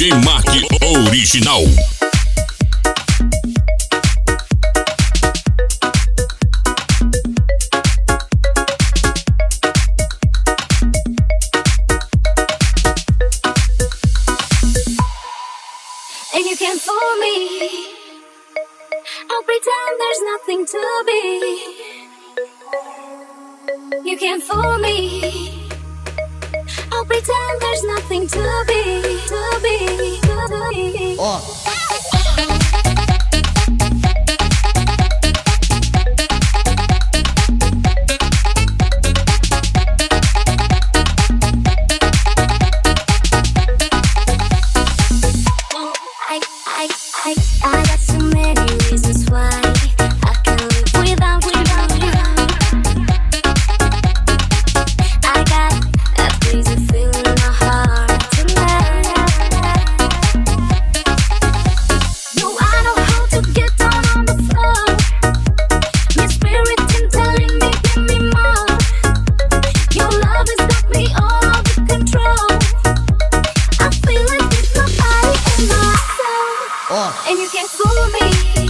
DJ Mark Original. And you can't fool me. I'll pretend there's nothing to be. You can't fool me. I'll pretend there's nothing to be, to be, to be. I got so many reasons why I can't live without you. I got a crazy feeling in my heart tonight. No, I know how to get down on the floor. My spirit is telling me, give me more. Your love has got me all under control. I feel it with my body and my soul. And you can't fool me.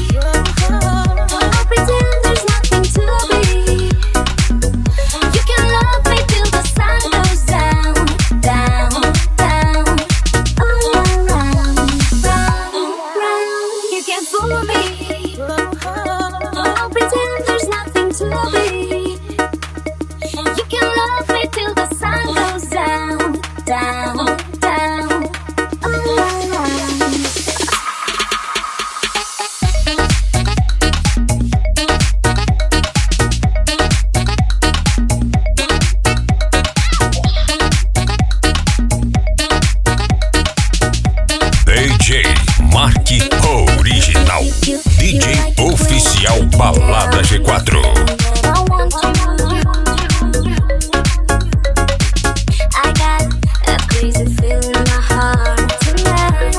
I'll pretend there's nothing to be. You can love me till the sun goes down, down, down. All around, round, round. You can't fool me. I'll pretend there's nothing to be. You can love me till the sun goes down, down, down. All around. DJ Mark Original. DJ Oficial Balada G4. I got a crazy feeling in my heart tonight.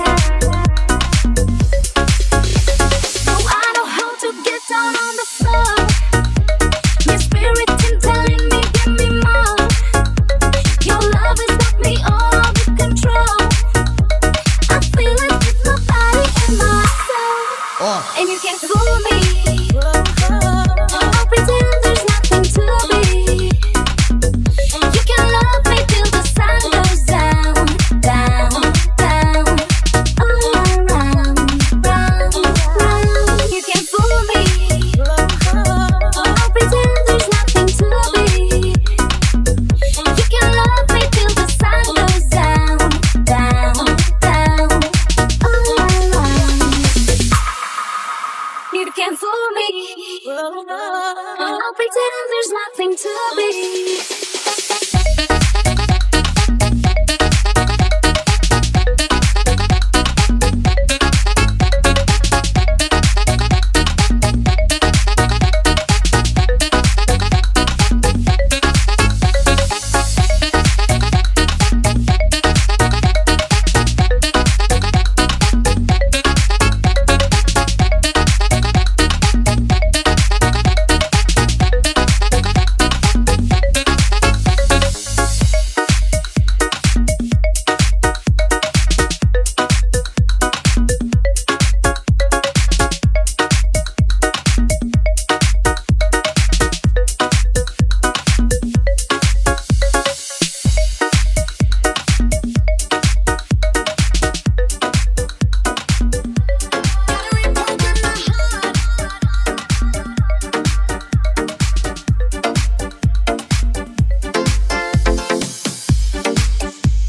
No, I know how to get down on the floor. My spirit is telling me, give me more. Your love has got me all under control. I feel it with my body and my soul. And you can't fool me. I'll pretend there's nothing to be. You can love me till the sun goes down, down, down. All around, round, round. You can't fool me. I'll pretend there's nothing to be. You can love me till the sun goes down, down, down. All around. You can't fool me. I'll pretend there's nothing to be.